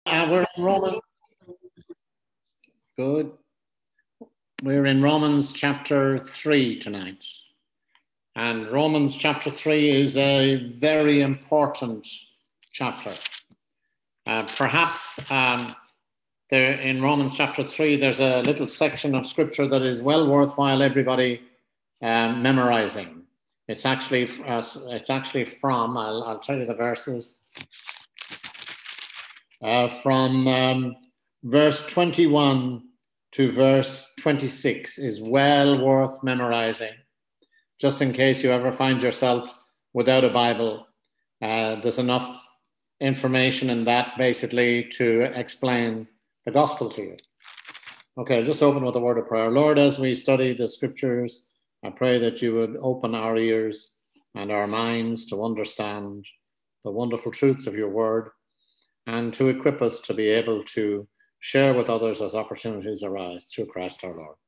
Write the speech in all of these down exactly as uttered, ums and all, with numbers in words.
Uh, we're in Romans. Good. We're in Romans chapter three tonight. And Romans chapter three is a very important chapter. Uh, perhaps um, there in Romans chapter three, there's a little section of scripture that is well worthwhile everybody um, memorizing. It's actually uh, it's actually from, I'll, I'll tell you the verses, uh, from um, verse twenty-one to verse twenty-six is well worth memorizing. Just in case you ever find yourself without a Bible, uh, there's enough information in that basically to explain the gospel to you. Okay, I'll just open with a word of prayer. Lord, as we study the scriptures, I pray that you would open our ears and our minds to understand the wonderful truths of your word and to equip us to be able to share with others as opportunities arise through Christ our Lord.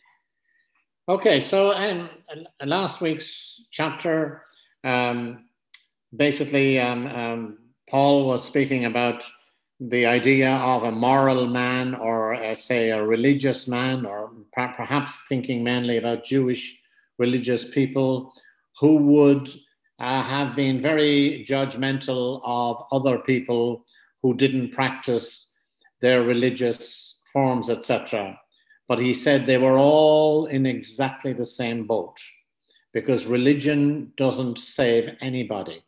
Okay, so um, last week's chapter, um, basically um, um, Paul was speaking about the idea of a moral man, or uh, say a religious man, or per- perhaps thinking mainly about Jewish religious people who would uh, have been very judgmental of other people who didn't practice their religious forms, et cetera. But he said they were all in exactly the same boat, because religion doesn't save anybody.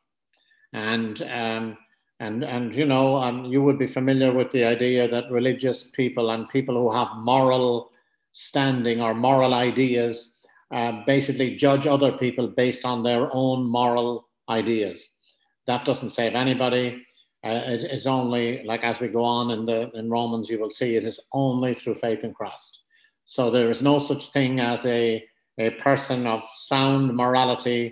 And um, and and you know, um, you would be familiar with the idea that religious people and people who have moral standing or moral ideas uh, basically judge other people based on their own moral ideas. That doesn't save anybody. Uh, it, it's only, like as we go on in the in Romans, you will see it is only through faith in Christ. So there is no such thing as a, a person of sound morality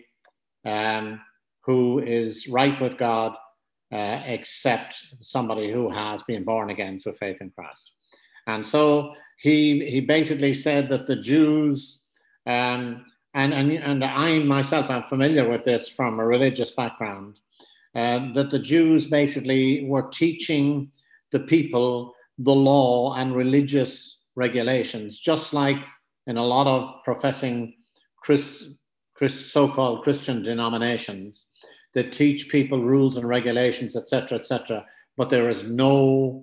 um, who is right with God, uh, except somebody who has been born again through faith in Christ. And so he he basically said that the Jews, um, and, and, and I myself am familiar with this from a religious background, uh, that the Jews basically were teaching the people the law and religious regulations, just like in a lot of professing Chris, Chris, so-called Christian denominations that teach people rules and regulations, et cetera, et cetera. But there is no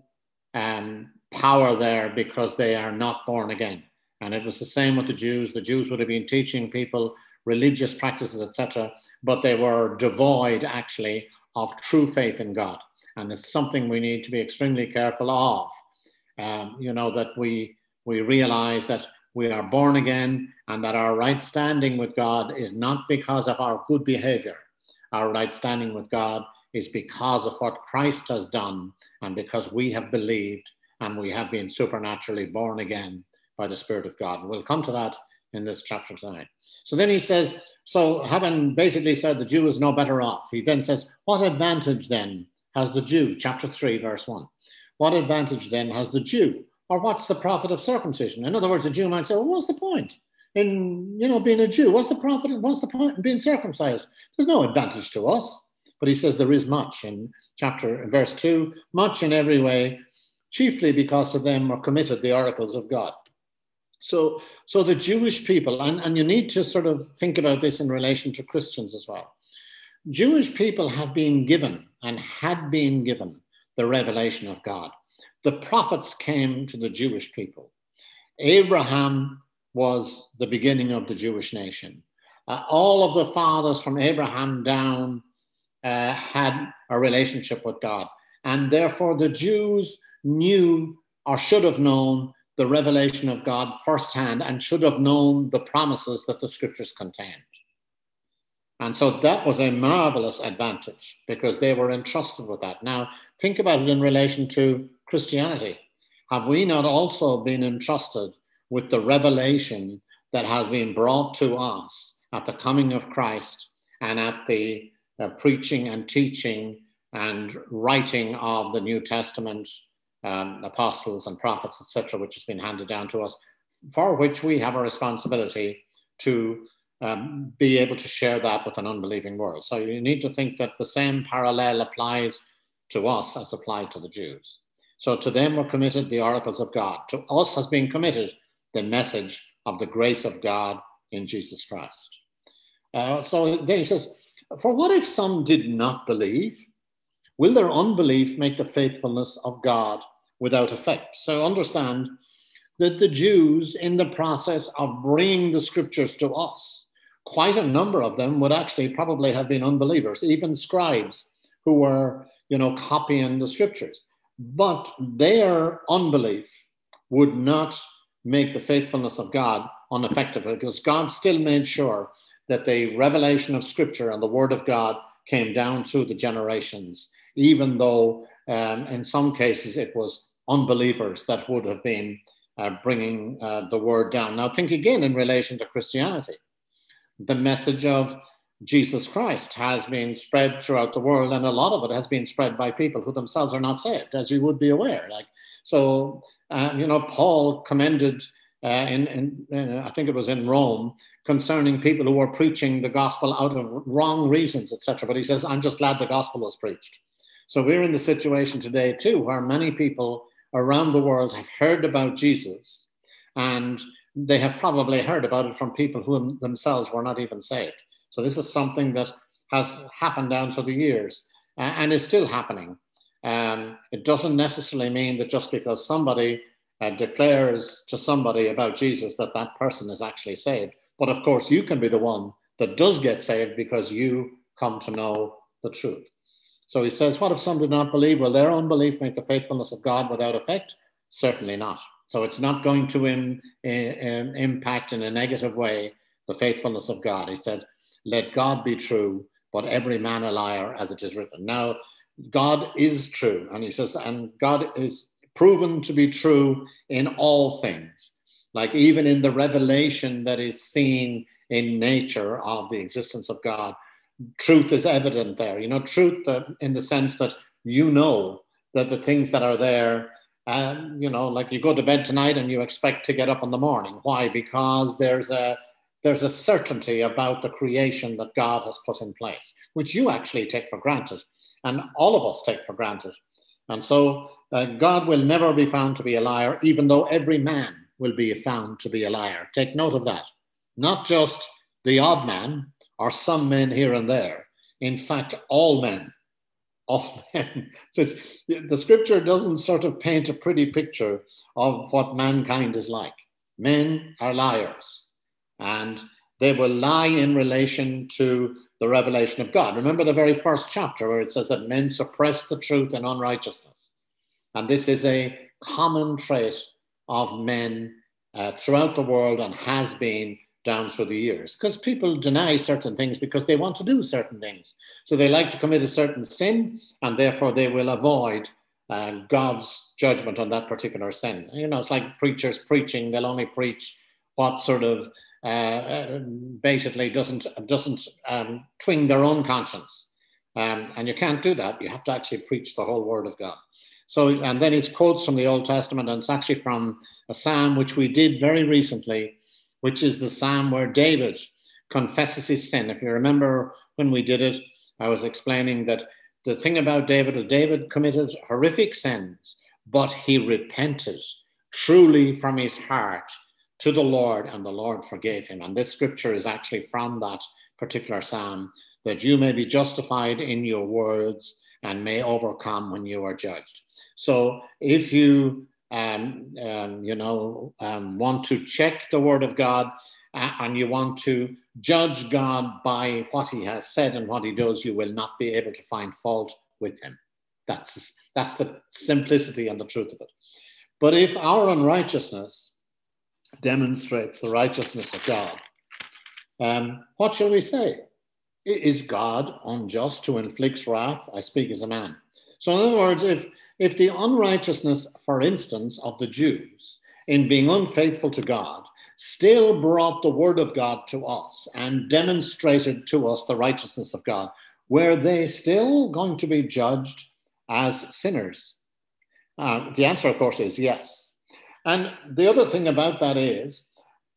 um, power there because they are not born again. And it was the same with the Jews. The Jews would have been teaching people religious practices, et cetera, but they were devoid actually of true faith in God. And it's something we need to be extremely careful of. Um, you know, that we we realize that we are born again and that our right standing with God is not because of our good behavior. Our right standing with God is because of what Christ has done and because we have believed and we have been supernaturally born again by the Spirit of God. And we'll come to that in this chapter tonight. So then he says, so having basically said the Jew is no better off, he then says, what advantage then has the Jew? Chapter three, verse one. What advantage then has the Jew? Or what's the profit of circumcision? In other words, the Jew might say, well, what's the point in, you know, being a Jew? What's the profit? What's the point in being circumcised? There's no advantage to us. But he says there is much in chapter, verse two, much in every way, chiefly because to them are committed the oracles of God. So, so the Jewish people, and, and you need to sort of think about this in relation to Christians as well. Jewish people have been given and had been given the revelation of God. The prophets came to the Jewish people. Abraham was the beginning of the Jewish nation. Uh, all of the fathers from Abraham down uh, had a relationship with God. And therefore the Jews knew or should have known the revelation of God firsthand and should have known the promises that the scriptures contained. And so that was a marvelous advantage because they were entrusted with that. Now, think about it in relation to Christianity. Have we not also been entrusted with the revelation that has been brought to us at the coming of Christ and at the uh, preaching and teaching and writing of the New Testament, um, apostles and prophets, et cetera, which has been handed down to us, for which we have a responsibility to Um, be able to share that with an unbelieving world. So you need to think that the same parallel applies to us as applied to the Jews. So to them were committed the oracles of God. To us has been committed the message of the grace of God in Jesus Christ. Uh, so then he says, for what if some did not believe? Will their unbelief make the faithfulness of God without effect? So understand that the Jews, in the process of bringing the scriptures to us, quite a number of them would actually probably have been unbelievers, even scribes who were, you know, copying the scriptures. But their unbelief would not make the faithfulness of God ineffective, because God still made sure that the revelation of scripture and the word of God came down through the generations, even though um, in some cases it was unbelievers that would have been uh, bringing uh, the word down. Now think again in relation to Christianity. The message of Jesus Christ has been spread throughout the world, and a lot of it has been spread by people who themselves are not saved, as you would be aware. Like, so, uh, you know, Paul commended uh, in, in, in, I think it was in Rome, concerning people who were preaching the gospel out of wrong reasons, et cetera. But he says, I'm just glad the gospel was preached. So we're in the situation today too, where many people around the world have heard about Jesus, and they have probably heard about it from people who themselves were not even saved. So this is something that has happened down through the years uh, and is still happening. Um, it doesn't necessarily mean that just because somebody uh, declares to somebody about Jesus that that person is actually saved. But of course, you can be the one that does get saved because you come to know the truth. So he says, what if some did not believe? Will their unbelief make the faithfulness of God without effect? Certainly not. So it's not going to in, in, impact in a negative way the faithfulness of God. He says, let God be true, but every man a liar, as it is written. Now, God is true. And he says, and God is proven to be true in all things. Like even in the revelation that is seen in nature of the existence of God, truth is evident there. You know, truth uh, in the sense that you know that the things that are there, and, you know, like you go to bed tonight and you expect to get up in the morning. Why? Because there's a there's a certainty about the creation that God has put in place, which you actually take for granted, and all of us take for granted. And so uh, God will never be found to be a liar, even though every man will be found to be a liar. Take note of that. Not just the odd man or some men here and there. In fact, all men. All men. So it's, the scripture doesn't sort of paint a pretty picture of what mankind is like. Men are liars, and they will lie in relation to the revelation of God. Remember the very first chapter where it says that men suppress the truth in unrighteousness. And this is a common trait of men uh, throughout the world and has been down through the years, because people deny certain things because they want to do certain things. So they like to commit a certain sin, and therefore they will avoid uh, God's judgment on that particular sin. You know, it's like preachers preaching. They'll only preach what sort of uh, uh, basically doesn't, doesn't um, twing their own conscience. Um, and you can't do that. You have to actually preach the whole word of God. So, and then he quotes from the Old Testament, and it's actually from a psalm which we did very recently, which is the psalm where David confesses his sin. If you remember when we did it, I was explaining that the thing about David is David committed horrific sins, but he repented truly from his heart to the Lord, and the Lord forgave him. And this scripture is actually from that particular psalm, that you may be justified in your words and may overcome when you are judged. So if you Um, um, you know, um, want to check the word of God uh, and you want to judge God by what he has said and what he does, you will not be able to find fault with him. That's, that's the simplicity and the truth of it. But if our unrighteousness demonstrates the righteousness of God, um, what shall we say? Is God unjust to inflict wrath? I speak as a man. So in other words, if If the unrighteousness, for instance, of the Jews in being unfaithful to God still brought the word of God to us and demonstrated to us the righteousness of God, were they still going to be judged as sinners? Uh, the answer, of course, is yes. And the other thing about that is,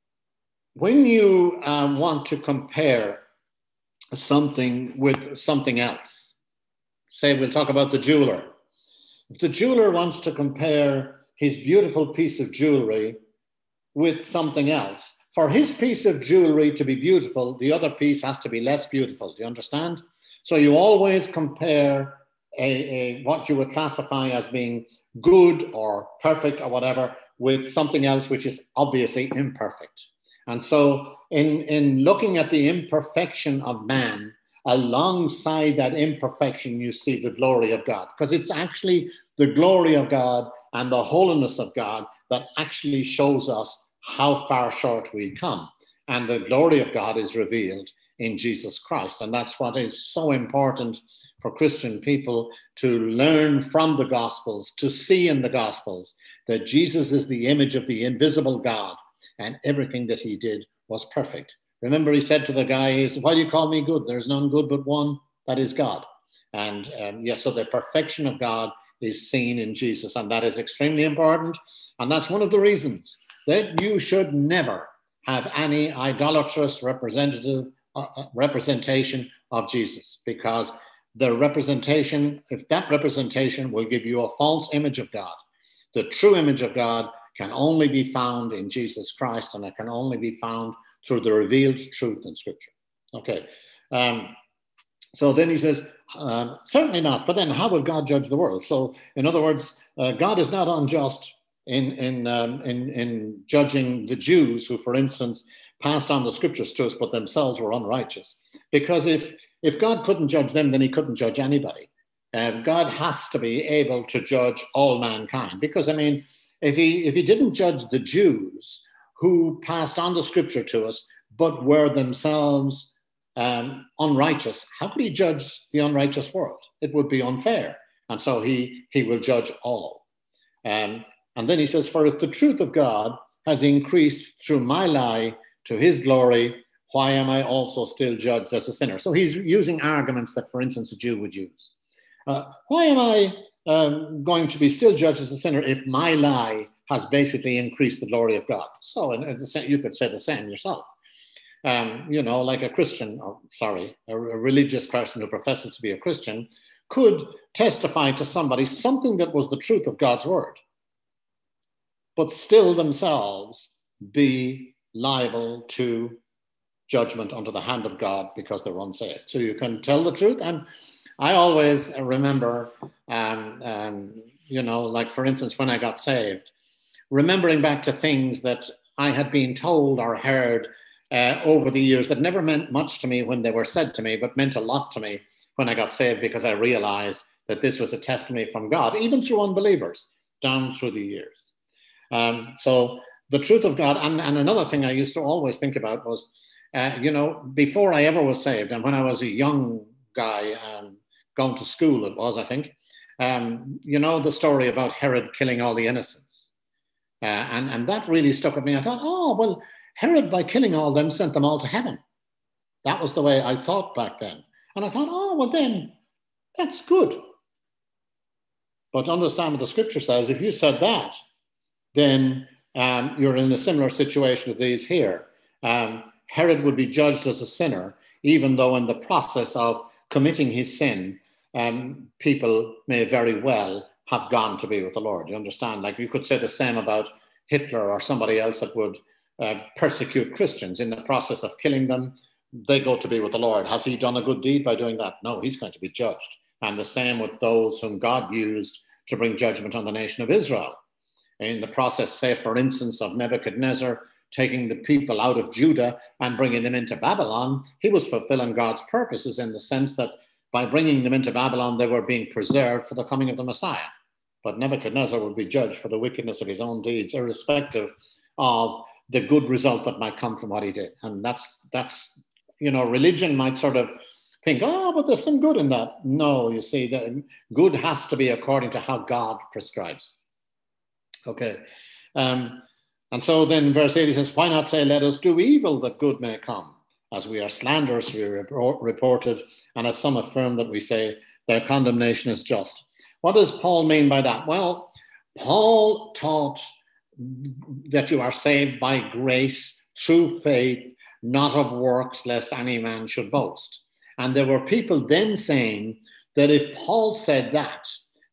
when you um, want to compare something with something else, say we'll talk about the jeweler. If the jeweler wants to compare his beautiful piece of jewelry with something else, for his piece of jewelry to be beautiful, the other piece has to be less beautiful. Do you understand? So you always compare a, a what you would classify as being good or perfect or whatever with something else which is obviously imperfect. And so in, in looking at the imperfection of man, alongside that imperfection, you see the glory of God, because it's actually the glory of God and the holiness of God that actually shows us how far short we come. And the glory of God is revealed in Jesus Christ. And that's what is so important for Christian people to learn from the Gospels, to see in the Gospels that Jesus is the image of the invisible God, and everything that he did was perfect. Remember, he said to the guy, why do you call me good? There's none good but one, that is God. And um, yes, so the perfection of God is seen in Jesus, and that is extremely important. And that's one of the reasons that you should never have any idolatrous representative uh, representation of Jesus, because the representation, if that representation will give you a false image of God, the true image of God can only be found in Jesus Christ, and it can only be found through the revealed truth in Scripture. Okay. Um, so then he says, um, certainly not. For then, how will God judge the world? So, in other words, uh, God is not unjust in in, um, in in judging the Jews who, for instance, passed on the Scriptures to us, but themselves were unrighteous. Because if if God couldn't judge them, then he couldn't judge anybody. Uh, God has to be able to judge all mankind. Because, I mean, if he if he didn't judge the Jews who passed on the Scripture to us, but were themselves um, unrighteous, how could he judge the unrighteous world? It would be unfair. And so he, he will judge all. Um, and then he says, for if the truth of God has increased through my lie to his glory, why am I also still judged as a sinner? So he's using arguments that, for instance, a Jew would use. Uh, why am I um, going to be still judged as a sinner if my lie has basically increased the glory of God? So and you could say the same yourself. Um, you know, like a Christian, or sorry, a, a religious person who professes to be a Christian could testify to somebody something that was the truth of God's word, but still themselves be liable to judgment under the hand of God because they're unsaved. So you can tell the truth. And I always remember, um, um, you know, like for instance, when I got saved, remembering back to things that I had been told or heard uh, over the years that never meant much to me when they were said to me, but meant a lot to me when I got saved, because I realized that this was a testimony from God, even through unbelievers, down through the years. Um, so the truth of God, and, and another thing I used to always think about was, uh, you know, before I ever was saved, and when I was a young guy um, going to school, it was, I think, um, you know, the story about Herod killing all the innocents. Uh, and, and that really stuck with me. I thought, oh, well, Herod, by killing all them, sent them all to heaven. That was the way I thought back then. And I thought, oh, well, then that's good. But understand what the scripture says. If you said that, then um, you're in a similar situation to these here. Um, Herod would be judged as a sinner, even though in the process of committing his sin, um, people may very well have gone to be with the Lord. You understand? Like you could say the same about Hitler or somebody else that would uh, persecute Christians. In the process of killing them, they go to be with the Lord. Has he done a good deed by doing that? No, he's going to be judged. And the same with those whom God used to bring judgment on the nation of Israel. In the process, say, for instance, of Nebuchadnezzar taking the people out of Judah and bringing them into Babylon, he was fulfilling God's purposes in the sense that by bringing them into Babylon, they were being preserved for the coming of the Messiah. But Nebuchadnezzar would be judged for the wickedness of his own deeds, irrespective of the good result that might come from what he did. And that's, that's you know, religion might sort of think, oh, but there's some good in that. No, you see, the good has to be according to how God prescribes. Okay. Um, and so then verse eight, he says, why not say, let us do evil that good may come, as we are slanderously report, reported, and as some affirm that we say their condemnation is just. What does Paul mean by that? Well, Paul taught that you are saved by grace through faith, not of works, lest any man should boast. And there were people then saying that if Paul said that,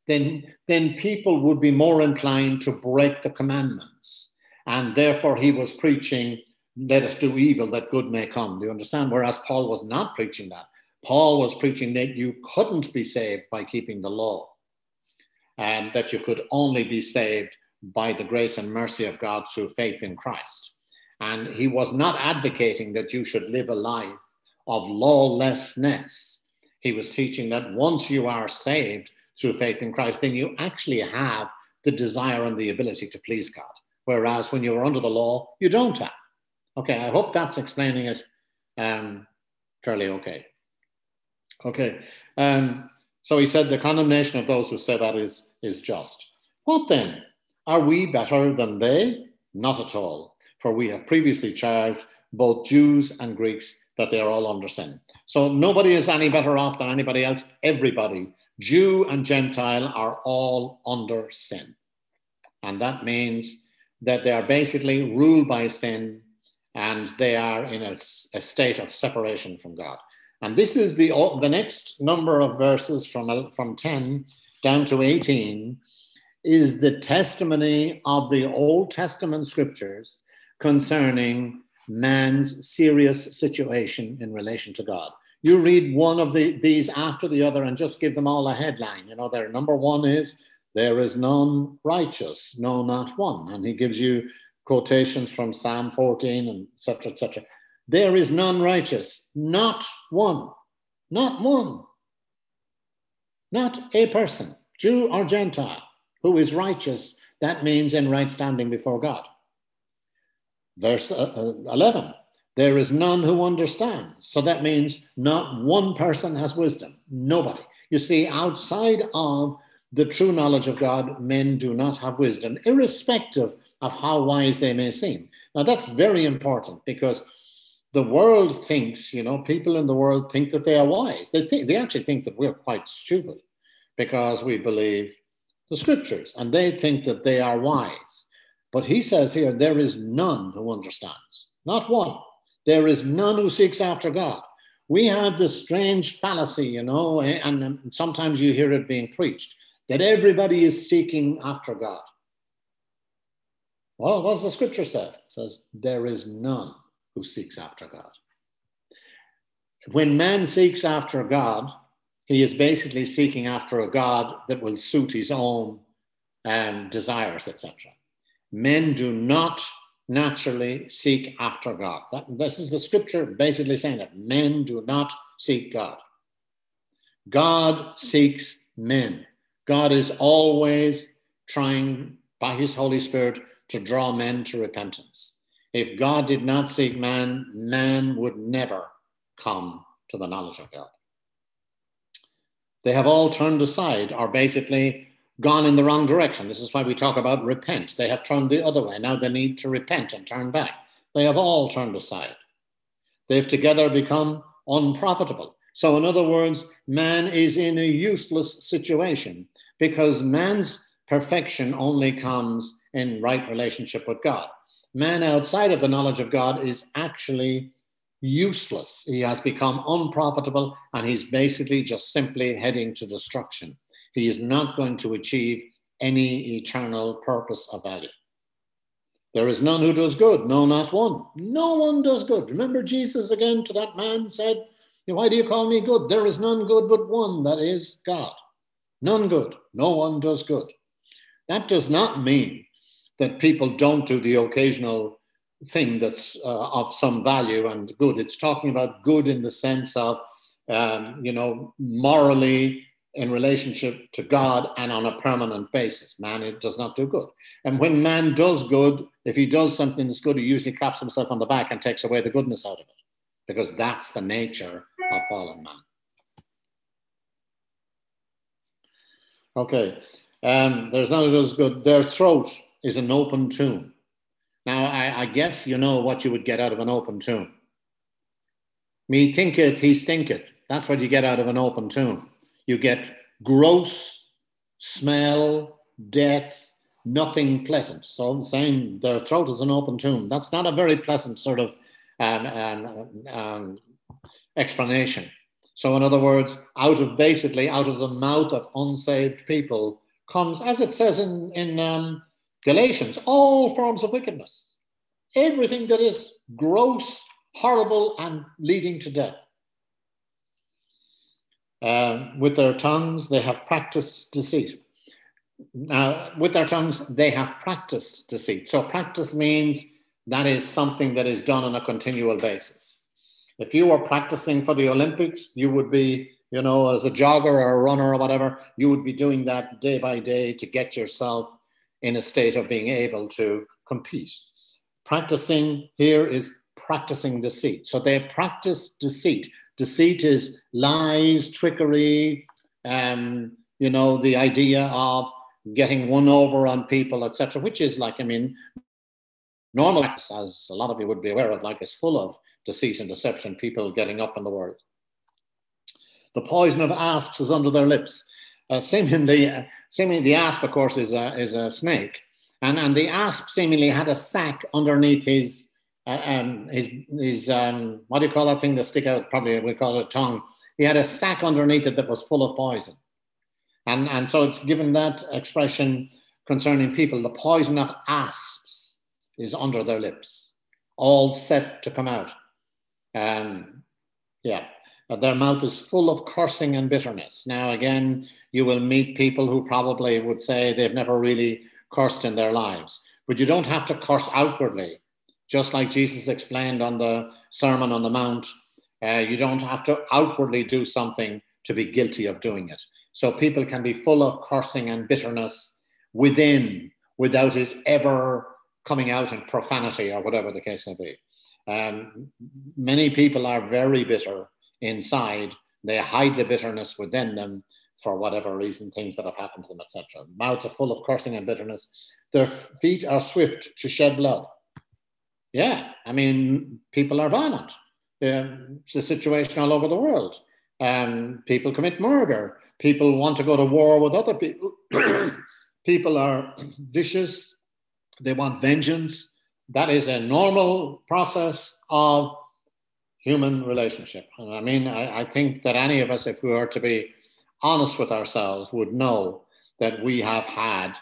then, then people would be more inclined to break the commandments. And therefore he was preaching, let us do evil that good may come. Do you understand? Whereas Paul was not preaching that. Paul was preaching that you couldn't be saved by keeping the law, and that you could only be saved by the grace and mercy of God through faith in Christ. And he was not advocating that you should live a life of lawlessness. He was teaching that once you are saved through faith in Christ, then you actually have the desire and the ability to please God. Whereas when you are under the law, you don't have. Okay, I hope that's explaining it um, fairly okay. Okay, um, so he said the condemnation of those who say that is, is just. What then? Are we better than they? Not at all. For we have previously charged both Jews and Greeks that they are all under sin. So nobody is any better off than anybody else. Everybody, Jew and Gentile, are all under sin. And that means that they are basically ruled by sin, and they are in a, a state of separation from God. And this is the, the next number of verses from, from ten down to eighteen is the testimony of the Old Testament scriptures concerning man's serious situation in relation to God. You read one of the, these after the other and just give them all a headline. You know, their number one is, there is none righteous, no, not one. And he gives you quotations from Psalm fourteen and et cetera, et cetera. There is none righteous, not one, not one, not a person, Jew or Gentile, who is righteous. That means in right standing before God. Verse eleven, there is none who understands. So that means not one person has wisdom, nobody. You see, outside of the true knowledge of God, men do not have wisdom, irrespective of how wise they may seem. Now that's very important, because the world thinks, you know, people in the world think that they are wise. They think, they actually think that we're quite stupid because we believe the scriptures, and they think that they are wise. But he says here, there is none who understands, not one. There is none who seeks after God. We have this strange fallacy, you know, and sometimes you hear it being preached, that everybody is seeking after God. Well, what does the scripture say? It says, there is none who seeks after God. When man seeks after God, he is basically seeking after a God that will suit his own um, desires, et cetera. Men do not naturally seek after God. That, this is the scripture basically saying that men do not seek God. God seeks men. God is always trying by his Holy Spirit to draw men to repentance. If God did not seek man, man would never come to the knowledge of God. They have all turned aside, or basically gone in the wrong direction. This is why we talk about repent. They have turned the other way. Now they need to repent and turn back. They have all turned aside. They've together become unprofitable. So in other words, man is in a useless situation, because man's perfection only comes in right relationship with God. Man outside of the knowledge of God is actually useless. He has become unprofitable, and he's basically just simply heading to destruction. He is not going to achieve any eternal purpose of value. There is none who does good, no, not one. No one does good. Remember Jesus again to that man said, why do you call me good? There is none good but one, that is God. None good. No one does good. That does not mean that people don't do the occasional thing that's uh, of some value and good. It's talking about good in the sense of, um, you know, morally in relationship to God and on a permanent basis. Man, it does not do good. And when man does good, if he does something that's good, he usually claps himself on the back and takes away the goodness out of it, because that's the nature of fallen man. Okay, um, there's none of those good. Their throat is an open tomb. Now, I, I guess you know what you would get out of an open tomb. Me thinketh, he stinketh. That's what you get out of an open tomb. You get gross smell, death, nothing pleasant. So I'm saying their throat is an open tomb. That's not a very pleasant sort of um, um, um, explanation. So in other words, out of basically out of the mouth of unsaved people comes, as it says in, in um, Galatians, all forms of wickedness. Everything that is gross, horrible, and leading to death. Uh, with their tongues, they have practiced deceit. Now, with their tongues, they have practiced deceit. So practice means that is something that is done on a continual basis. If you were practicing for the Olympics, you would be, you know, as a jogger or a runner or whatever, you would be doing that day by day to get yourself in a state of being able to compete. Practicing here is practicing deceit. So they practice deceit. Deceit is lies, trickery, um, you know, the idea of getting one over on people, et cetera, which is like, I mean, normal, as a lot of you would be aware of, like, is full of deceit and deception, people getting up in the world. The poison of asps is under their lips. Uh, seemingly, uh, seemingly, the asp, of course, is a, is a snake. And, and the asp seemingly had a sac underneath his, uh, um, his, his um, what do you call that thing that stick out? Probably we call it a tongue. He had a sac underneath it that was full of poison. And, and so it's given that expression concerning people. The poison of asps is under their lips, all set to come out. Um, yeah, their mouth is full of cursing and bitterness. Now, again, you will meet people who probably would say they've never really cursed in their lives, but you don't have to curse outwardly. Just like Jesus explained on the Sermon on the Mount, uh, you don't have to outwardly do something to be guilty of doing it. So people can be full of cursing and bitterness within, without it ever coming out in profanity or whatever the case may be. Um, many people are very bitter inside. They hide the bitterness within them for whatever reason, things that have happened to them, et cetera. Mouths are full of cursing and bitterness. Their feet are swift to shed blood. Yeah, I mean, people are violent. Um, it's a situation all over the world. Um, people commit murder. People want to go to war with other people. People are vicious. They want vengeance. That is a normal process of human relationship. And I mean, I, I think that any of us, if we were to be honest with ourselves, would know that we have had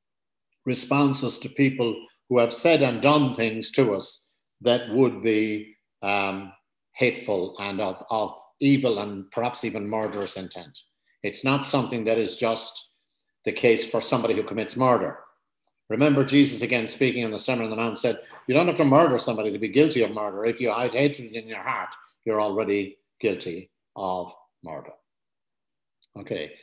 responses to people who have said and done things to us that would be um, hateful and of, of evil and perhaps even murderous intent. It's not something that is just the case for somebody who commits murder. Remember, Jesus, again, speaking on the Sermon on the Mount, said, you don't have to murder somebody to be guilty of murder. If you hide hatred in your heart, you're already guilty of murder. Okay.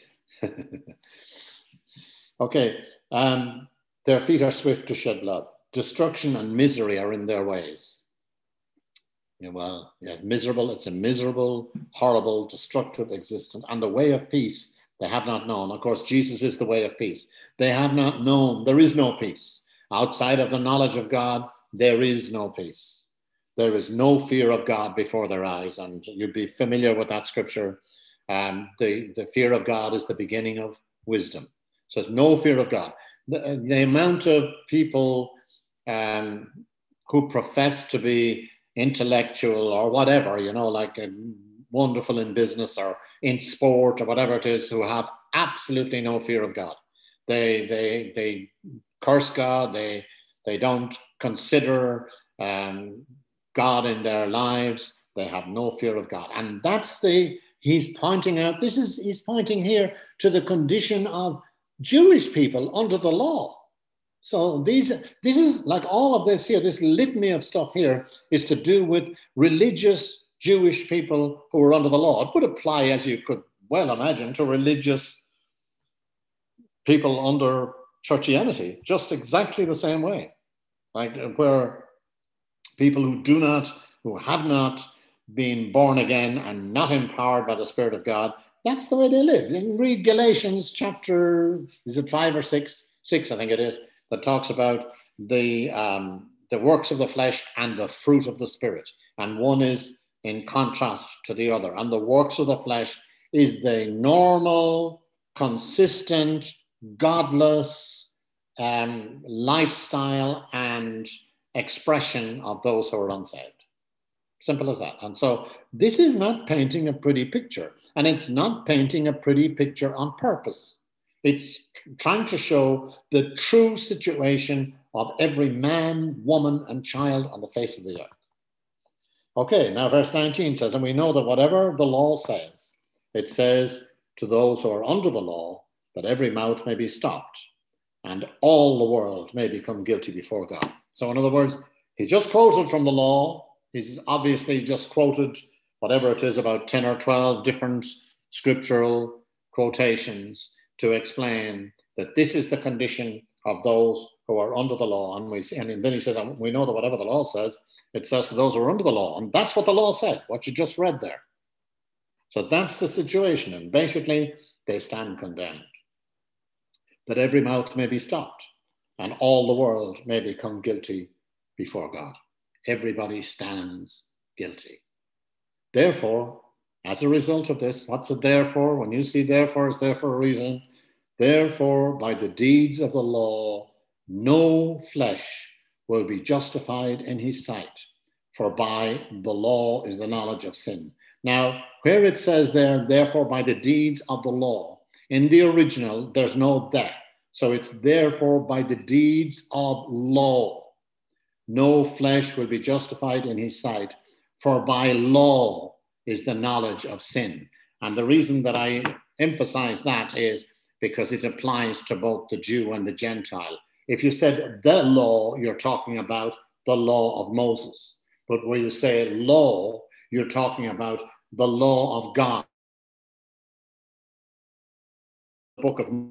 Okay. Um, their feet are swift to shed blood. Destruction and misery are in their ways. Yeah, well, yeah, miserable. It's a miserable, horrible, destructive existence. And the way of peace they have not known. Of course, Jesus is the way of peace. They have not known. There is no peace. Outside of the knowledge of God, there is no peace. There is no fear of God before their eyes. And you'd be familiar with that scripture. Um, the, the fear of God is the beginning of wisdom. So it's no fear of God. The, the amount of people um, who profess to be intellectual or whatever, you know, like uh, wonderful in business or in sport or whatever it is, who have absolutely no fear of God. They they they curse God. They they don't consider um, God in their lives. They have no fear of God, and that's the he's pointing out. This is he's pointing here to the condition of Jewish people under the law. So these, this is like all of this here, this litany of stuff here is to do with religious Jewish people who were under the law. It would apply, as you could well imagine, to religious people under churchianity, just exactly the same way. Like where people who do not, who have not been born again and not empowered by the Spirit of God, that's the way they live. You can read Galatians chapter, is it five or six? Six, I think it is. That talks about the um, the works of the flesh and the fruit of the Spirit. And one is in contrast to the other. And the works of the flesh is the normal, consistent, godless um, lifestyle and expression of those who are unsaved. Simple as that. And so this is not painting a pretty picture, and it's not painting a pretty picture on purpose. It's trying to show the true situation of every man, woman, and child on the face of the earth. Okay, now verse nineteen says, and we know that whatever the law says, it says to those who are under the law, that every mouth may be stopped, and all the world may become guilty before God. So in other words, he just quoted from the law. He's obviously just quoted whatever it is, about ten or twelve different scriptural quotations to explain that this is the condition of those who are under the law. And, we, and then he says, and we know that whatever the law says, it says to those who are under the law. And that's what the law said, what you just read there. So that's the situation. And basically, they stand condemned. That every mouth may be stopped, and all the world may become guilty before God. Everybody stands guilty. Therefore, as a result of this, what's it there for? When you see therefore, it's there for a reason. Therefore, by the deeds of the law, no flesh will be justified in his sight, for by the law is the knowledge of sin. Now, where it says there, therefore, by the deeds of the law, in the original, there's no that. So it's therefore by the deeds of law. No flesh will be justified in his sight, for by law is the knowledge of sin. And the reason that I emphasize that is because it applies to both the Jew and the Gentile. If you said the law, you're talking about the law of Moses. But where you say law, you're talking about the law of God. The book of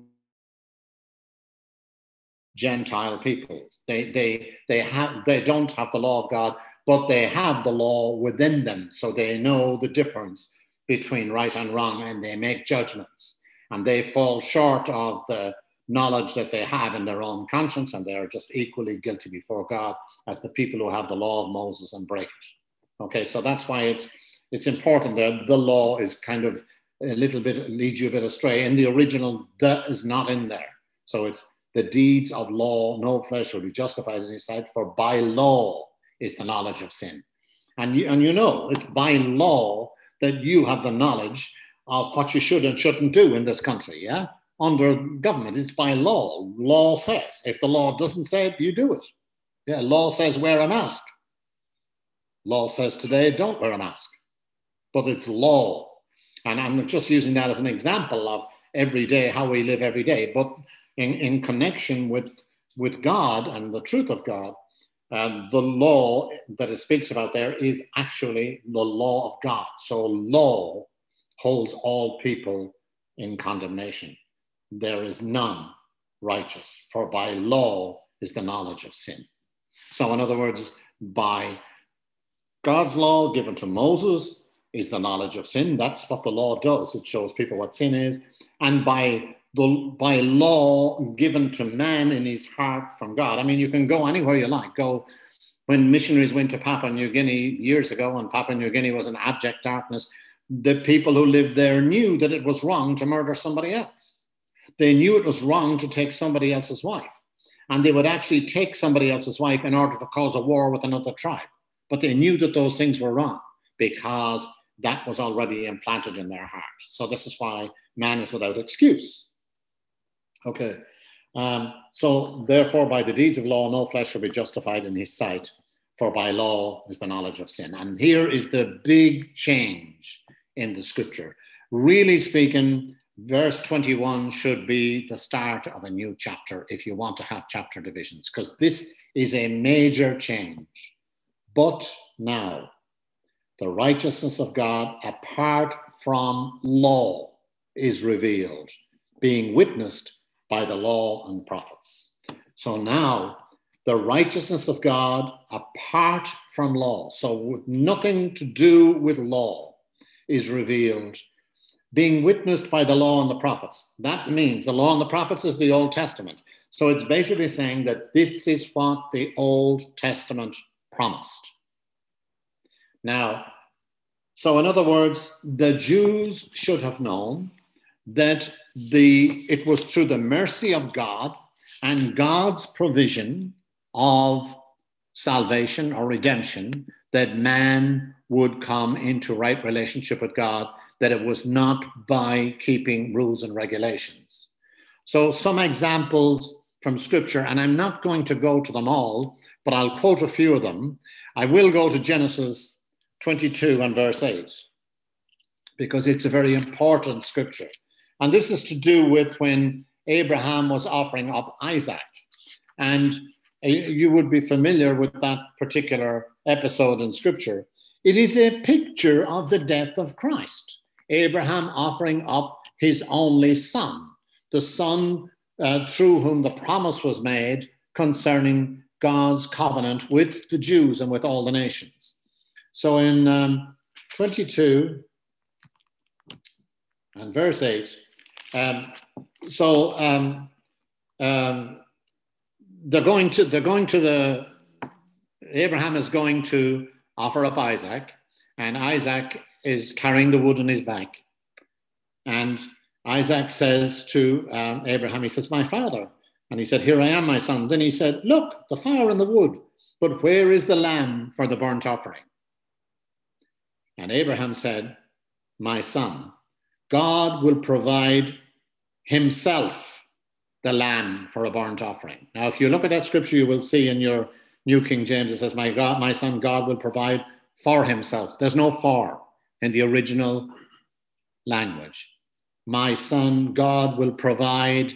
Gentile peoples. They, they, they, have, they don't have the law of God, but they have the law within them. So they know the difference between right and wrong, and they make judgments. And they fall short of the knowledge that they have in their own conscience, and they are just equally guilty before God as the people who have the law of Moses and break it. Okay, so that's why it's, it's important that the law is kind of a little bit, leads you a bit astray. In the original, the is not in there. So it's the deeds of law, no flesh will be justified in his sight, for by law is the knowledge of sin. And you, and you know, it's by law that you have the knowledge of what you should and shouldn't do in this country, yeah? Under government, it's by law. Law says. If the law doesn't say it, you do it. Yeah, law says wear a mask. Law says today, don't wear a mask. But it's law. And I'm just using that as an example of every day, how we live every day. But in, in connection with, with God and the truth of God, uh, the law that it speaks about there is actually the law of God. So law holds all people in condemnation. There is none righteous, for by law is the knowledge of sin. So in other words, by God's law given to Moses is the knowledge of sin. That's what the law does. It shows people what sin is. And by the by law given to man in his heart from God. I mean, you can go anywhere you like. Go when missionaries went to Papua New Guinea years ago, and Papua New Guinea was in abject darkness, the people who lived there knew that it was wrong to murder somebody else. They knew it was wrong to take somebody else's wife. And they would actually take somebody else's wife in order to cause a war with another tribe. But they knew that those things were wrong because that was already implanted in their heart. So this is why man is without excuse. Okay. Um, so therefore, by the deeds of law, no flesh shall be justified in his sight, for by law is the knowledge of sin. And here is the big change in the scripture. Really speaking, verse twenty-one should be the start of a new chapter if you want to have chapter divisions, because this is a major change. But now, the righteousness of God apart from law is revealed, being witnessed by the law and prophets. So now, the righteousness of God apart from law, so with nothing to do with law, is revealed, being witnessed by the law and the prophets. That means the law and the prophets is the Old Testament. So it's basically saying that this is what the Old Testament promised. Now, so in other words, the Jews should have known that the it was through the mercy of God and God's provision of salvation or redemption that man would come into right relationship with God, that it was not by keeping rules and regulations. So some examples from Scripture, and I'm not going to go to them all, but I'll quote a few of them. I will go to Genesis twenty-two and verse eight, because it's a very important scripture. And this is to do with when Abraham was offering up Isaac. And you would be familiar with that particular episode in Scripture. It is a picture of the death of Christ. Abraham offering up his only son, the son uh, through whom the promise was made concerning God's covenant with the Jews and with all the nations. So in um, twenty-two and verse eight, um, so um, um, they're going to they're going to the Abraham is going to offer up Isaac, and Isaac is carrying the wood on his back, and Isaac says to um, Abraham, he says, "My father," and he said, "Here I am, my son." Then he said, "Look, the fire and the wood, but where is the lamb for the burnt offering?" And Abraham said, "My son, God will provide himself the lamb for a burnt offering." Now, if you look at that scripture, you will see in your New King James, it says, "My God, my son, God will provide for himself." There's no "for" in the original language. My son, God will provide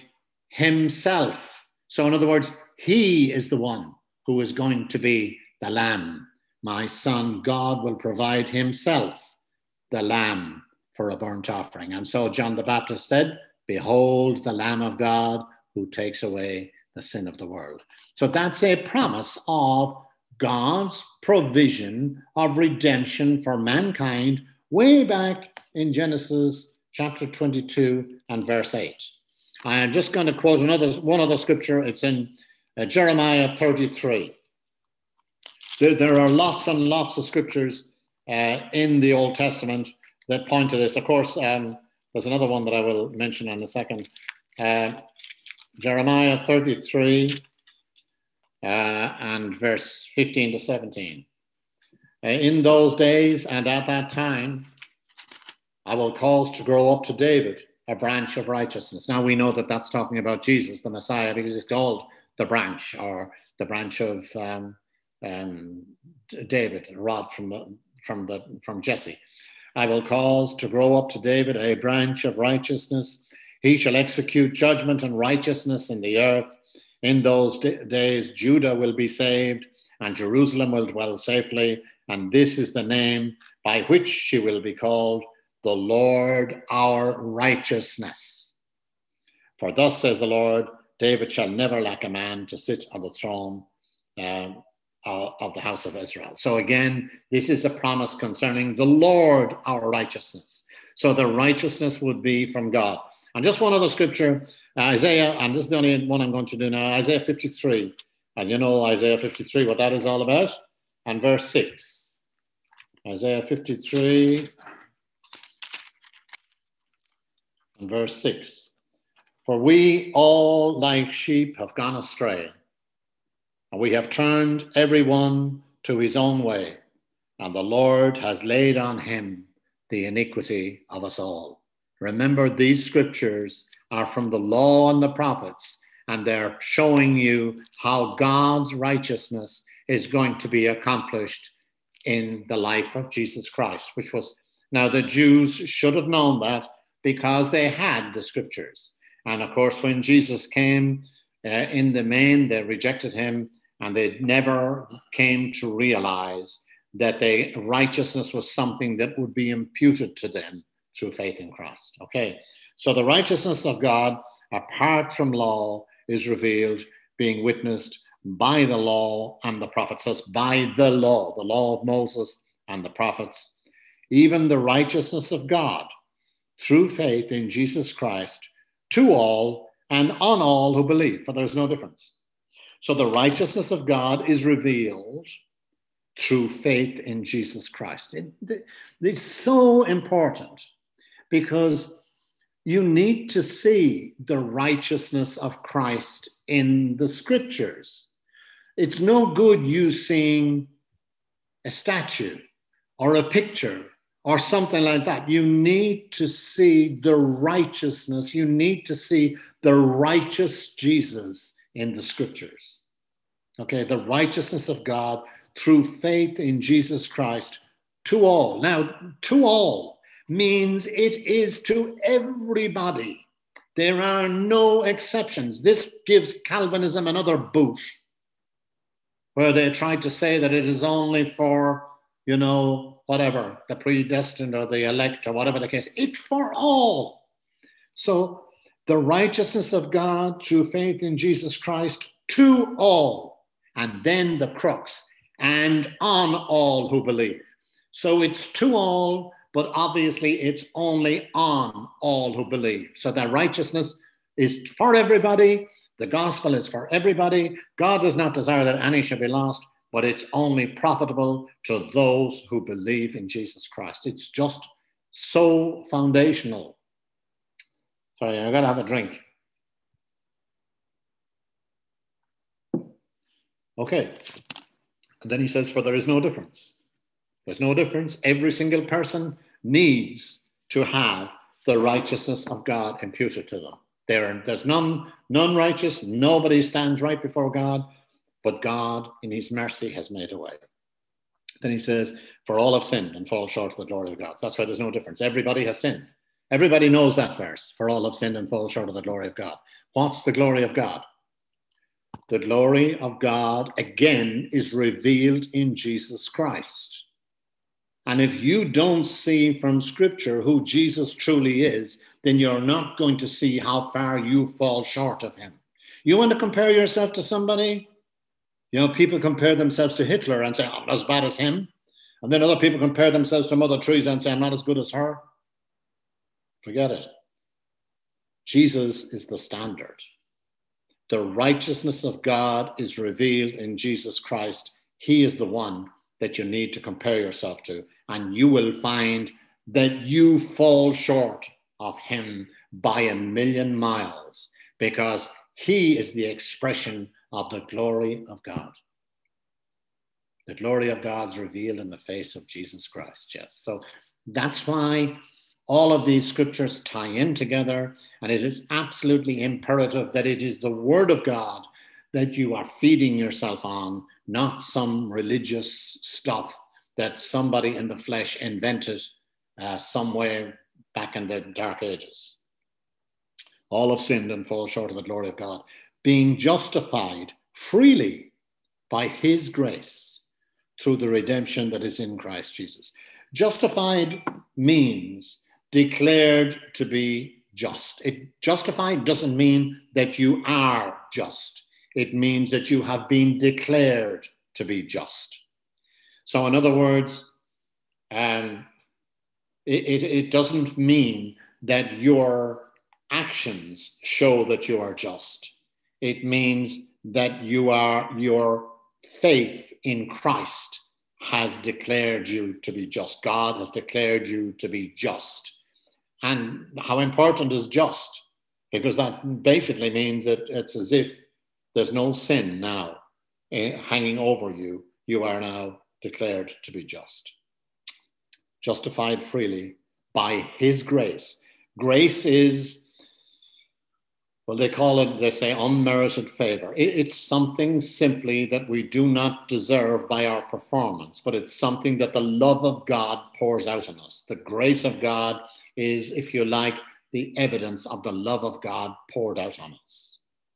himself. So in other words, he is the one who is going to be the lamb. My son, God will provide himself the lamb for a burnt offering. And so John the Baptist said, "Behold the Lamb of God who takes away the sin of the world." So that's a promise of God's provision of redemption for mankind way back in Genesis chapter twenty-two and verse eight. I am just going to quote another one other scripture. It's in uh, Jeremiah thirty-three. There, there are lots and lots of scriptures uh, in the Old Testament that point to this. Of course, um, there's another one that I will mention in a second. Uh, Jeremiah thirty-three uh, and verse fifteen to seventeen. Uh, in those days and at that time, I will cause to grow up to David a branch of righteousness. Now we know that that's talking about Jesus, the Messiah, because it's called the branch, or the branch of um, um, David, a rod from the, from the from Jesse. I will cause to grow up to David a branch of righteousness. He shall execute judgment and righteousness in the earth. In those d- days, Judah will be saved, and Jerusalem will dwell safely. And this is the name by which she will be called, the Lord our righteousness. For thus says the Lord, David shall never lack a man to sit on the throne um, of the house of Israel. So again, this is a promise concerning the Lord our righteousness. So the righteousness would be from God. And just one other scripture, uh, Isaiah, and this is the only one I'm going to do now, Isaiah fifty-three. And you know Isaiah fifty-three, what that is all about? And verse six. Isaiah fifty-three and verse six. For we all like sheep have gone astray, and we have turned every one to his own way, and the Lord has laid on him the iniquity of us all. Remember, these scriptures are from the law and the prophets, and they're showing you how God's righteousness is going to be accomplished in the life of Jesus Christ, which was, now the Jews should have known that because they had the scriptures. And of course, when Jesus came, uh, in the main, they rejected him, and they never came to realize that they, righteousness was something that would be imputed to them through faith in Christ. Okay, so the righteousness of God, apart from law, is revealed, being witnessed by the law and the prophets. So it's by the law, the law of Moses and the prophets, even the righteousness of God through faith in Jesus Christ to all and on all who believe, for there's no difference. So the righteousness of God is revealed through faith in Jesus Christ. It, it, it's so important because you need to see the righteousness of Christ in the scriptures. It's no good you seeing a statue or a picture or something like that. You need to see the righteousness. You need to see the righteous Jesus in the scriptures. Okay, the righteousness of God through faith in Jesus Christ to all. Now, to all means it is to everybody. There are no exceptions. This gives Calvinism another boot, where they try to say that it is only for, you know, whatever, the predestined or the elect or whatever the case. It's for all. So the righteousness of God through faith in Jesus Christ to all, and then the crux, and on all who believe. So it's to all, but obviously it's only on all who believe. So that righteousness is for everybody. The gospel is for everybody. God does not desire that any should be lost, but it's only profitable to those who believe in Jesus Christ. It's just so foundational. Sorry, I gotta have a drink. Okay. And then he says, for there is no difference. There's no difference. Every single person needs to have the righteousness of God imputed to them. There, there's none, none righteous. Nobody stands right before God, but God, in his mercy, has made a way. Then he says, for all have sinned and fall short of the glory of God. That's why there's no difference. Everybody has sinned. Everybody knows that verse. For all have sinned and fall short of the glory of God. What's the glory of God? The glory of God, again, is revealed in Jesus Christ. And if you don't see from Scripture who Jesus truly is, then you're not going to see how far you fall short of him. You want to compare yourself to somebody? You know, people compare themselves to Hitler and say, I'm not as bad as him. And then other people compare themselves to Mother Teresa and say, I'm not as good as her. Forget it. Jesus is the standard. The righteousness of God is revealed in Jesus Christ. He is the one that you need to compare yourself to. And you will find that you fall short of him by a million miles, because he is the expression of the glory of God. The glory of God is revealed in the face of Jesus Christ. Yes. So that's why all of these scriptures tie in together, and it is absolutely imperative that it is the word of God that you are feeding yourself on, not some religious stuff that somebody in the flesh invented uh, somewhere back in the dark ages. All have sinned and fall short of the glory of God, being justified freely by his grace through the redemption that is in Christ Jesus. Justified means declared to be just. It justified doesn't mean that you are just. It means that you have been declared to be just. So in other words, um, it, it, it doesn't mean that your actions show that you are just. It means that you are, your faith in Christ has declared you to be just. God has declared you to be just. And how important is just? Because that basically means that it's as if there's no sin now hanging over you. You are now declared to be just. Justified freely by his grace. Grace is, well, they call it, they say, unmerited favor. It's something simply that we do not deserve by our performance, but it's something that the love of God pours out on us. The grace of God is, if you like, the evidence of the love of God poured out on us.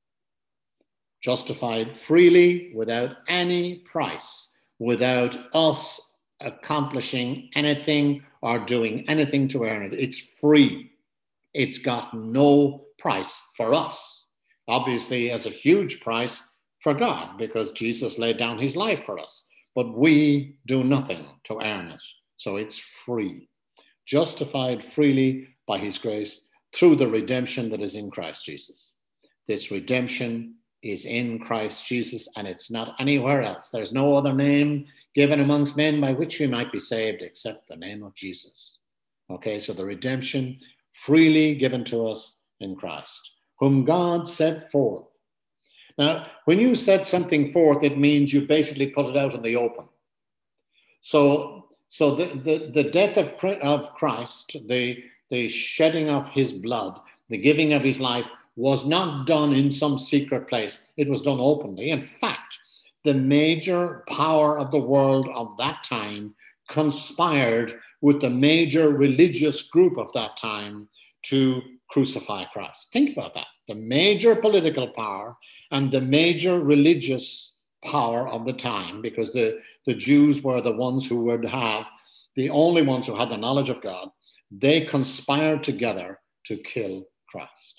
Justified freely, without any price, without us accomplishing anything or doing anything to earn it. It's free. It's got no price for us. Obviously, as a huge price for God, because Jesus laid down his life for us. But we do nothing to earn it. So it's free. Justified freely by his grace through the redemption that is in Christ Jesus. This redemption is in Christ Jesus, and it's not anywhere else. There's no other name given amongst men by which we might be saved except the name of Jesus. Okay, so the redemption freely given to us in Christ, whom God set forth. Now, when you set something forth, it means you basically put it out in the open. So so the, the, the death of, of Christ, the, the shedding of his blood, the giving of his life was not done in some secret place. It was done openly. In fact, the major power of the world of that time conspired with the major religious group of that time to crucify Christ. Think about that. The major political power and the major religious power of the time, because the, the Jews were the ones who would have, the only ones who had the knowledge of God, they conspired together to kill Christ.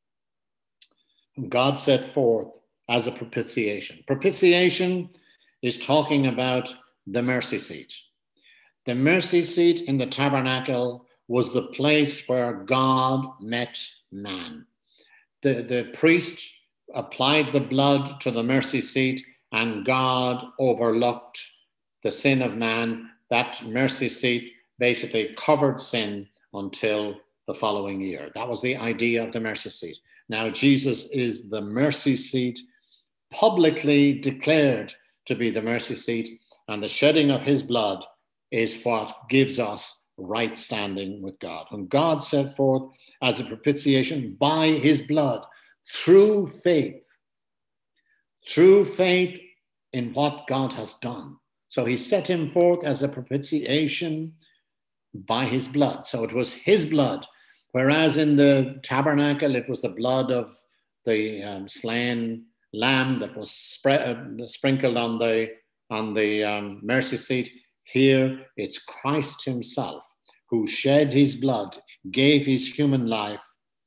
God set forth as a propitiation. Propitiation is talking about the mercy seat. The mercy seat in the tabernacle was the place where God met man. The, the priest applied the blood to the mercy seat, and God overlooked the sin of man. That mercy seat basically covered sin until the following year. That was the idea of the mercy seat. Now, Jesus is the mercy seat, publicly declared to be the mercy seat, and the shedding of his blood is what gives us right standing with God. And God set forth as a propitiation by his blood through faith, through faith in what God has done. So he set him forth as a propitiation by his blood. So it was his blood, whereas in the tabernacle, it was the blood of the um, slain lamb that was spread, uh, sprinkled on the, on the um, mercy seat. Here, it's Christ himself who shed his blood, gave his human life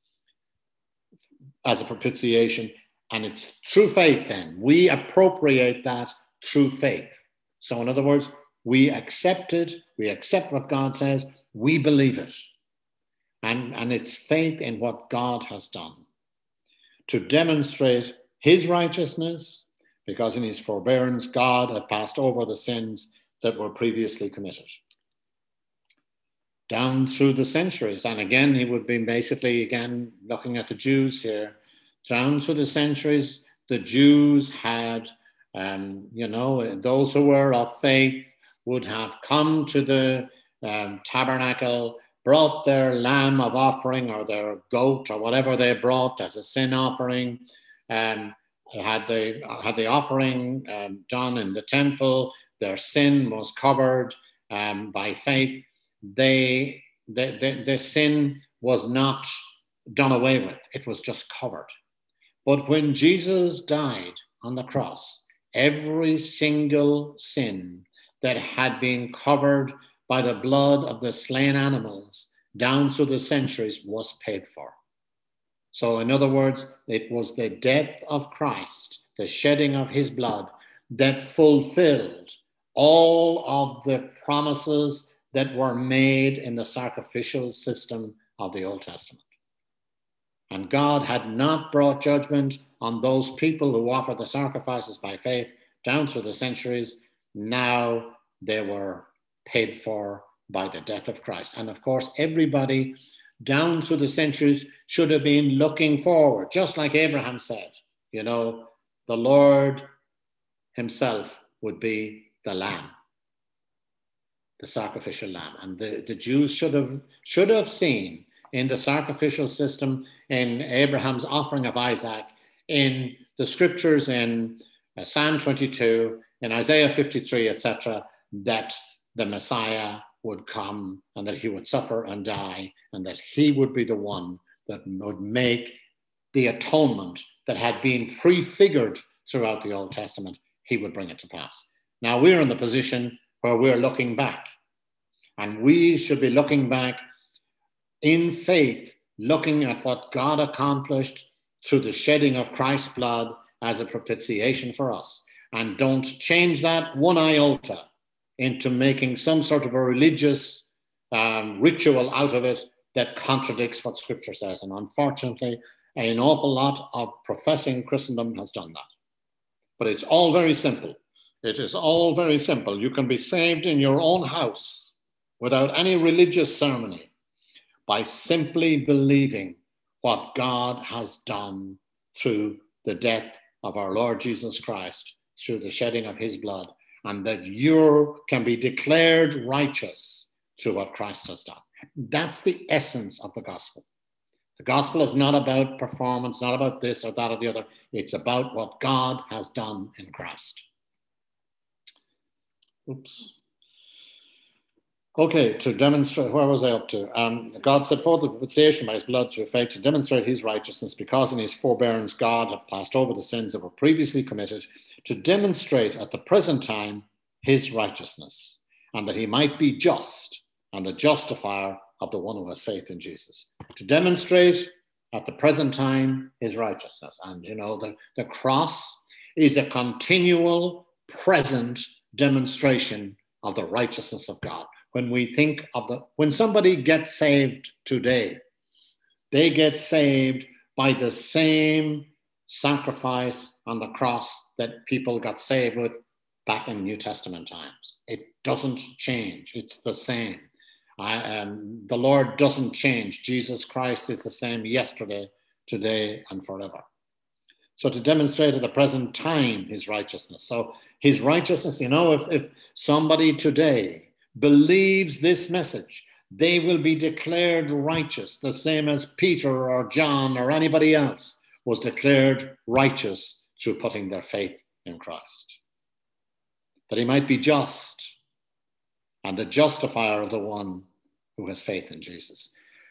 as a propitiation. And it's through faith then. We appropriate that through faith. So in other words, we accept it, we accept what God says, we believe it. And, and it's faith in what God has done to demonstrate his righteousness, because in his forbearance, God had passed over the sins that were previously committed. Down through the centuries, and again, he would be basically, again, looking at the Jews here, down through the centuries, the Jews had, um, you know, those who were of faith would have come to the um, tabernacle, brought their lamb of offering or their goat or whatever they brought as a sin offering, um, had the, had the offering um, done in the temple, their sin was covered um, by faith. They, the, the, the sin was not done away with, it was just covered. But when Jesus died on the cross, every single sin that had been covered by the blood of the slain animals down through the centuries was paid for. So in other words, it was the death of Christ, the shedding of his blood, that fulfilled all of the promises that were made in the sacrificial system of the Old Testament. And God had not brought judgment on those people who offered the sacrifices by faith down through the centuries. Now they were paid for by the death of Christ. And of course, everybody down through the centuries should have been looking forward, just like Abraham said, you know, the Lord himself would be the lamb, the sacrificial lamb. And the, the Jews should have, should have seen in the sacrificial system, in Abraham's offering of Isaac, in the scriptures, in uh, Psalm twenty-two, in Isaiah fifty-three, et cetera, that the Messiah would come and that he would suffer and die and that he would be the one that would make the atonement that had been prefigured throughout the Old Testament. He would bring it to pass. Now we're in the position where we're looking back, and we should be looking back in faith, looking at what God accomplished through the shedding of Christ's blood as a propitiation for us. And don't change that one iota into making some sort of a religious um, ritual out of it that contradicts what Scripture says. And unfortunately, an awful lot of professing Christendom has done that. But it's all very simple. It is all very simple. You can be saved in your own house without any religious ceremony by simply believing what God has done through the death of our Lord Jesus Christ, through the shedding of his blood, and that you can be declared righteous through what Christ has done. That's the essence of the gospel. The gospel is not about performance, not about this or that or the other. It's about what God has done in Christ. Oops. Okay, to demonstrate, where was I up to? Um, God set forth the propitiation by his blood through faith to demonstrate his righteousness, because in his forbearance God had passed over the sins that were previously committed, to demonstrate at the present time his righteousness, and that he might be just and the justifier of the one who has faith in Jesus. To demonstrate at the present time his righteousness. And you know, the, the cross is a continual present demonstration of the righteousness of God. When we think of the, when somebody gets saved today, they get saved by the same sacrifice on the cross that people got saved with back in New Testament times. It doesn't change. It's the same. I, um, the Lord doesn't change. Jesus Christ is the same yesterday, today, and forever. So to demonstrate at the present time his righteousness. So his righteousness, you know, if, if somebody today believes this message, they will be declared righteous, the same as Peter or John or anybody else was declared righteous through putting their faith in Christ. That he might be just and the justifier of the one who has faith in Jesus.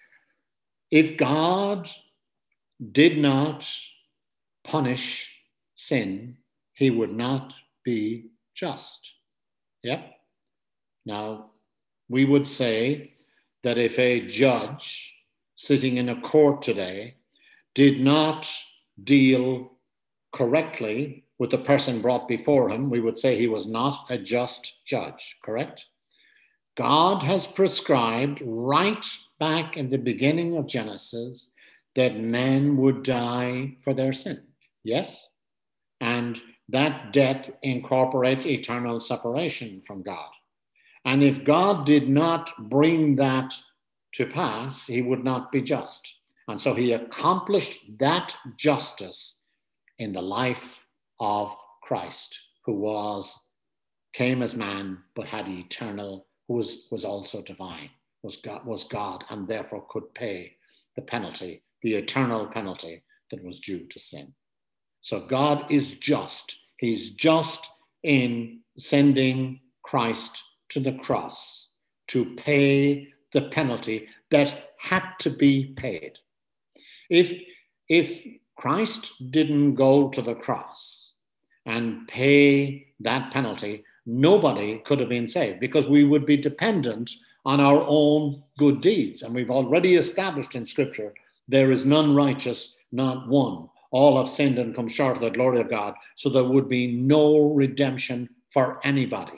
If God did not punish sin, he would not be just. Yep. Now, we would say that if a judge sitting in a court today did not deal correctly with the person brought before him, we would say he was not a just judge, correct? God has prescribed right back in the beginning of Genesis that men would die for their sin, yes? And that death incorporates eternal separation from God. And if God did not bring that to pass, he would not be just. And so he accomplished that justice in the life of Christ, who was, came as man, but had eternal, who was, was also divine, was God, was God, and therefore could pay the penalty, the eternal penalty that was due to sin. So God is just. He's just in sending Christ to the cross to pay the penalty that had to be paid. If, if Christ didn't go to the cross and pay that penalty, nobody could have been saved, because we would be dependent on our own good deeds. And we've already established in Scripture, there is none righteous, not one. All have sinned and come short of the glory of God. So there would be no redemption for anybody.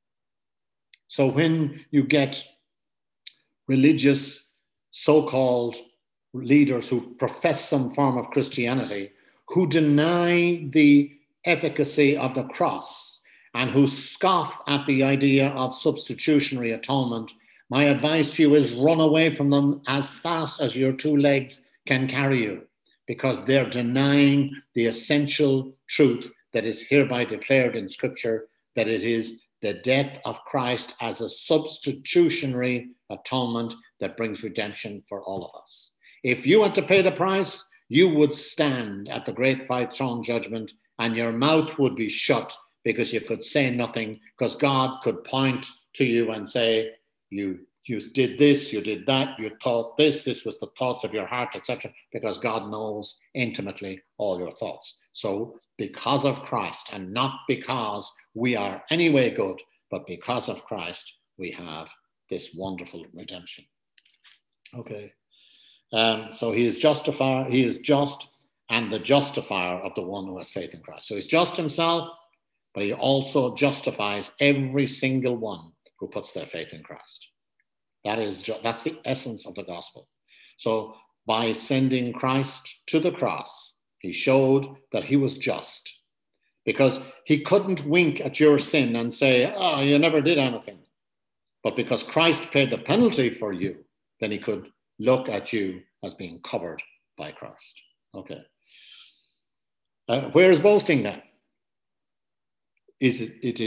So when you get religious so-called leaders who profess some form of Christianity, who deny the efficacy of the cross and who scoff at the idea of substitutionary atonement, my advice to you is run away from them as fast as your two legs can carry you, because they're denying the essential truth that is hereby declared in Scripture, that it is the death of Christ as a substitutionary atonement that brings redemption for all of us. If you had to pay the price, you would stand at the great white throne judgment and your mouth would be shut, because you could say nothing, because God could point to you and say, you, you did this, you did that, you thought this, this was the thoughts of your heart, et cetera, because God knows intimately all your thoughts. So because of Christ, and not because we are anyway good, but because of Christ, we have this wonderful redemption. Okay. Um, so he is justifier, he is just and the justifier of the one who has faith in Christ. So he's just himself, but he also justifies every single one who puts their faith in Christ. That is, ju- that's the essence of the gospel. So by sending Christ to the cross, he showed that he was just, because he couldn't wink at your sin and say, oh, you never did anything. But because Christ paid the penalty for you, then he could look at you as being covered by Christ. Okay. Uh, where is boasting then? Is it, it is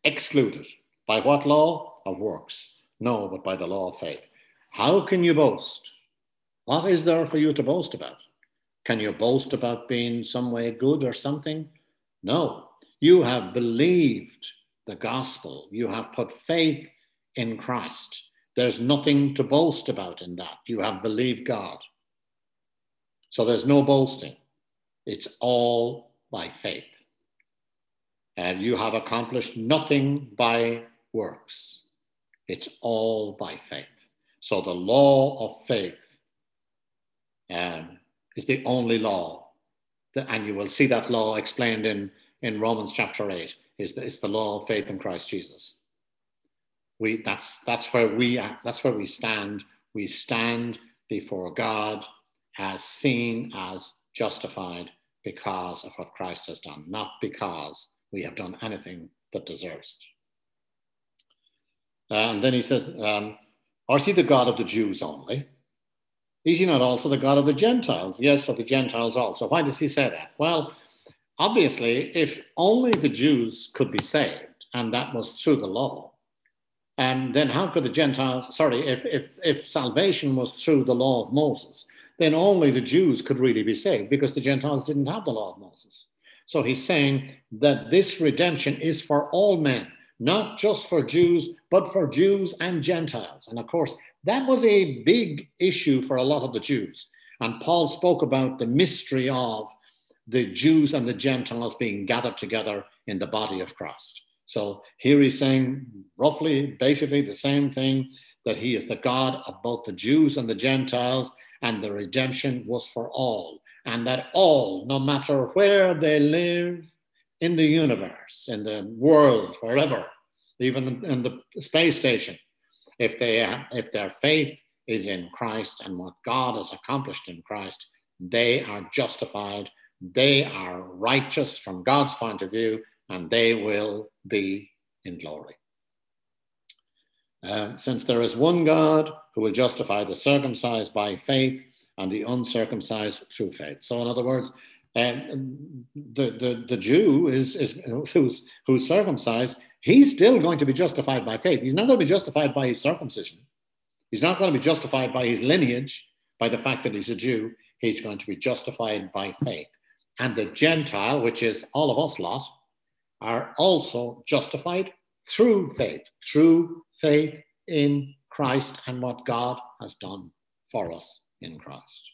excluded. By what law? Of works. No, but by the law of faith. How can you boast? What is there for you to boast about? Can you boast about being some way good or something? No. You have believed the gospel. You have put faith in Christ. There's nothing to boast about in that. You have believed God. So there's no boasting. It's all by faith. And you have accomplished nothing by works. It's all by faith. So the law of faith um, is the only law. That, and you will see that law explained in, in Romans chapter eight. Is the, it's the law of faith in Christ Jesus. We, that's, that's, where we, that's where we stand. We stand before God as seen as justified because of what Christ has done, not because we have done anything that deserves it. Uh, and then he says, um, or is he the God of the Jews only? Is he not also the God of the Gentiles? Yes, of the Gentiles also. Why does he say that? Well, obviously, if only the Jews could be saved, and that was through the law, and then how could the Gentiles, sorry, if, if, if salvation was through the law of Moses, then only the Jews could really be saved because the Gentiles didn't have the law of Moses. So he's saying that this redemption is for all men, not just for Jews, but for Jews and Gentiles. And of course, that was a big issue for a lot of the Jews. And Paul spoke about the mystery of the Jews and the Gentiles being gathered together in the body of Christ. So here he's saying roughly, basically the same thing, that he is the God of both the Jews and the Gentiles, and the redemption was for all. And that all, no matter where they live in the universe, in the world, wherever, even in the space station, if they have, if their faith is in Christ and what God has accomplished in Christ, they are justified, they are righteous from God's point of view, and they will be in glory. Uh, since there is one God who will justify the circumcised by faith and the uncircumcised through faith. So in other words, um, the, the, the Jew is, is who's, who's circumcised, he's still going to be justified by faith. He's not going to be justified by his circumcision. He's not going to be justified by his lineage, by the fact that he's a Jew. He's going to be justified by faith. And the Gentile, which is all of us lot, are also justified through faith, through faith in Christ and what God has done for us in Christ.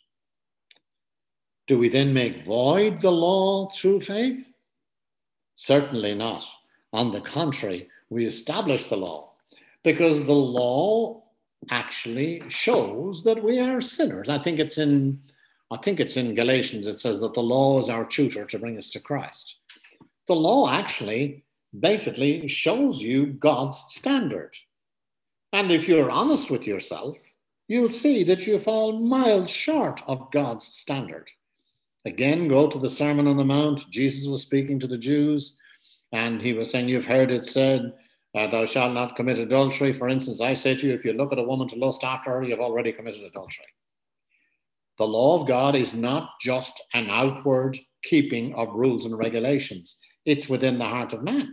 Do we then make void the law through faith? Certainly not. On the contrary, we establish the law because the law actually shows that we are sinners. I think it's in, I think it's in Galatians, it says that the law is our tutor to bring us to Christ. The law actually basically shows you God's standard. And if you're honest with yourself, you'll see that you fall miles short of God's standard. Again, go to the Sermon on the Mount. Jesus was speaking to the Jews, and he was saying, you've heard it said, uh, thou shalt not commit adultery. For instance, I say to you, if you look at a woman to lust after her, you've already committed adultery. The law of God is not just an outward keeping of rules and regulations. It's within the heart of man.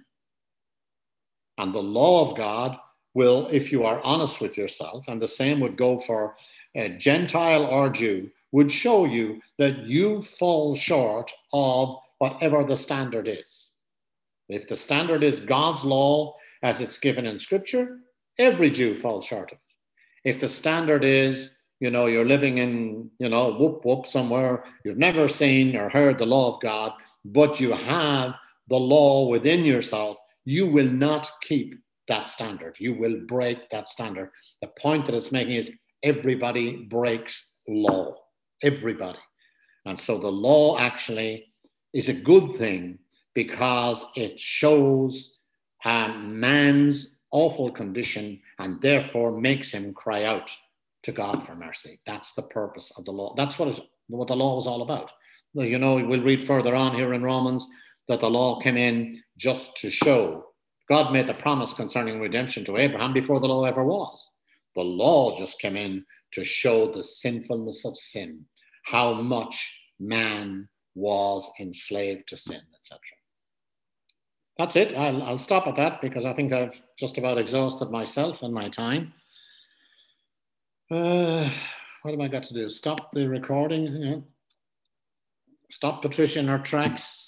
And the law of God will, if you are honest with yourself, and the same would go for a Gentile or Jew, would show you that you fall short of whatever the standard is. If the standard is God's law as it's given in Scripture, every Jew falls short of it. If the standard is, you know, you're living in, you know, whoop, whoop, somewhere, you've never seen or heard the law of God, but you have the law within yourself, you will not keep that standard. You will break that standard. The point that it's making is everybody breaks law. Everybody. And so the law actually is a good thing because it shows um, man's awful condition and therefore makes him cry out to God for mercy. That's the purpose of the law. That's what, it, what the law was all about. You know, we'll read further on here in Romans that the law came in just to show. God made the promise concerning redemption to Abraham before the law ever was. The law just came in to show the sinfulness of sin, how much man was enslaved to sin, et cetera. that's it. I'll, I'll stop at that because I think I've just about exhausted myself and my time. Uh, what have I got to do? Stop the recording. You know? Stop Patricia in her tracks.